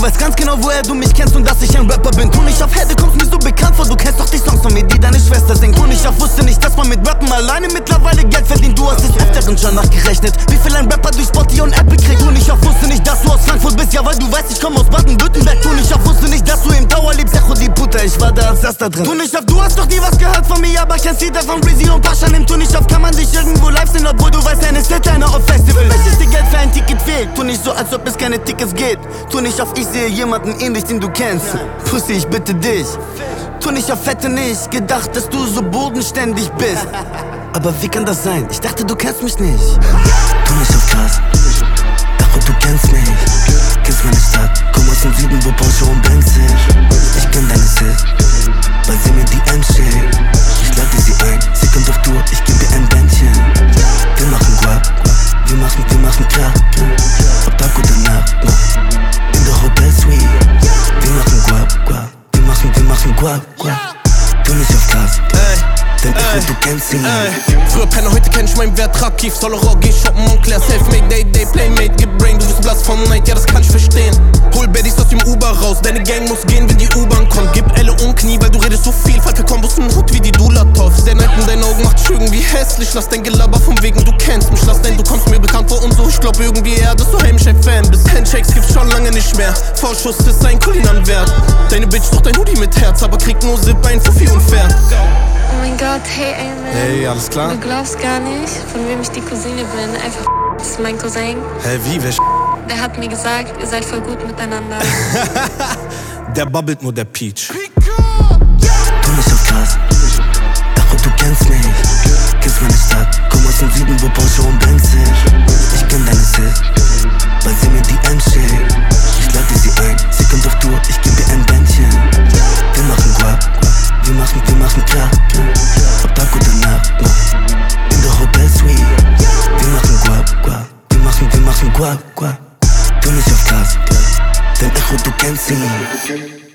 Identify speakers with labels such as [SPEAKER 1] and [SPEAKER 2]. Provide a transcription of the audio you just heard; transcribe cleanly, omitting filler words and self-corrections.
[SPEAKER 1] weißt ganz genau, woher du mich kennst und dass ich ein Rapper bin. Tu nicht auf, hey, du kommst mir so bekannt vor, du kennst doch die Songs von mir, die deine Schwester singt. Tu nicht auf, wusste nicht, dass man mit Rappen alleine mittlerweile Geld verdient. Du hast es öfteren schon nachgerechnet, wie viel ein Rapper durch Spotify und Apple kriegt. Tu nicht auf, wusste nicht, dass du aus Frankfurt bist, ja, weil du weißt, ich komm aus Baden-Württemberg. Tu nicht auf, wusste nicht, dass du im Tower lebst, Echo die Puta, ich war da als erster drin. Tu nicht auf, du hast doch nie was gehört von mir, aber kennst Lieder von Breezy und Pascha. Nimm, tu nicht auf, kann man dich irgendwo live sehen, obwohl du weißt, eine Headliner auf Festival. Für mich ist dir Geld für ein Ticket fehlt. Tu nicht so, als ob es keine Tickets gibt. Tu nicht auf, ich sehe jemanden ähnlich, den du kennst. Pussy, ich bitte dich. Tu nicht auf, hätte nicht gedacht, dass du so bodenständig bist. Aber wie kann das sein? Ich dachte, du kennst mich nicht. Tu nicht auf krass, doch du kennst mich. Kennst meine Stadt, komm aus dem Süden, wo Porsche und Benz sind. Ich kenn deine Sis, weil sie mir die M schickt. Ich lade sie ein, sie kommt auf Tour, ich geb ihr ein Bändchen. Wir machen Guap, wir machen klar. Ab Tag oder Nacht, in der Hotel Suite. Wir machen Guap, wir machen Guap. Tu nicht auf krass, denn du kennst ihn.
[SPEAKER 2] Früher Penner, heute kenn ich meinen Wert. Rakiv, Solero, geh shoppen, Montclair. Selfmade, Day, Playmate, gib Brain. Du bist blass vom Night, ja das kann ich verstehen. Hol Baddies aus dem Uber raus, deine Gang muss gehen, wenn die U-Bahn kommt. Gib Elle und Knie, weil du redest so viel. Falke Kombos in Hut wie die Dulatov. Der Neid in deinen Augen macht dich irgendwie hässlich. Lass dein Gelaber vom Wegen, du kennst mich. Lass dein, du kommst mir bekannt vor und so. Ich glaub irgendwie eher, dass du heimisch ein Fan bist. Handshakes gibt's schon lange nicht mehr. Vorschuss ist ein Kulinan wert. Deine Bitch sucht ein Hoodie mit Herz, aber kriegt nur Zip, ein Fuffi und Pferd.
[SPEAKER 3] Oh mein Gott, hey Ayman.
[SPEAKER 2] Hey, alles klar?
[SPEAKER 3] Du glaubst gar nicht, von wem ich die Cousine bin. Einfach das ist mein Cousin.
[SPEAKER 2] Hä, wie? Wer
[SPEAKER 3] Der hat mir gesagt, ihr seid voll gut miteinander.
[SPEAKER 2] Der babbelt nur, der Peach.
[SPEAKER 1] Tu nicht auf krass, doch du kennst mich. Kennst meine Stadt, komm aus dem Süden, wo Porsche und Benz sind. Ich kenn deine Sis, weil sie mir die M schickt. Ich lade sie ein, sie kommt auf Tour, ich geb ihr ein Bändchen. Wir machen Guap, wir machen klar. Ab Tag oder Nacht, in der Hotel Suite. Wir machen Guap, wir machen Guap. Tu nicht auf krass, denn Echo, du kennst ihn.